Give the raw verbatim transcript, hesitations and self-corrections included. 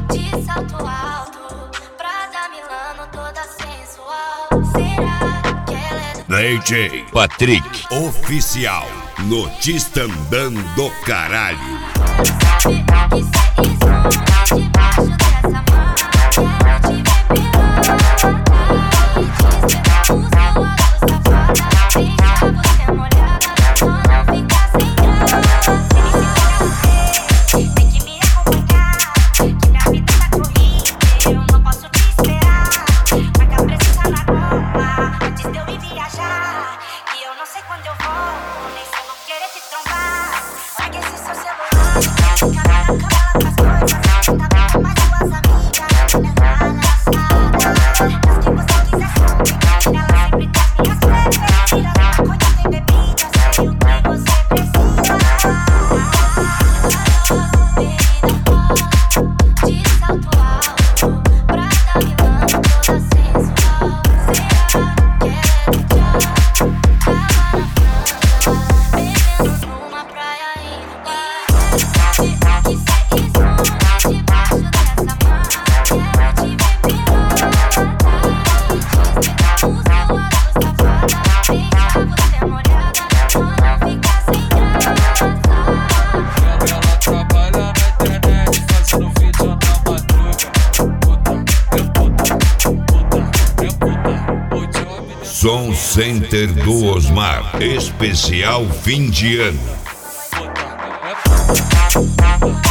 De salto alto, Prada Milano toda sensual. Será que ela é do D J Patrick Oficial no Tistandã do Caralho. sabe que cê esconde debaixo dessa mão? Quero te ver pelada. E diz que usou a luz safada. Deixa você molhada, não fica sem graça. Tem que me acompanhar, que minha vida tá corrida. Eu não posso te esperar. Marca presença na Copa antes de eu ir viajar. E eu não sei quando eu volto, nem se eu vou querer te trombar. Larga esse seu celular, fica na cama com as coisas. Tá bem com mais duas amigas, minha engraçada. Mas que você quiser subir, ela sempre traz minhas preferidas. Maconha tem bebida, sei o que você precisa. De salto alto, Prada Milano toda sensual. Será que é do diabo? Tava na França, bebendo numa praia indo. E sabe que cê esconde debaixo dessa mão. Quero te ver pelada. E diz que usou a luz safada. Deixa você molhada, não fica sem graça. Ela trabalha na internet, fazendo vídeo na madruga. Puta, é puta, puta, é puta. O job é Som Center do Osmar, especial fim de ano. puta, é puta.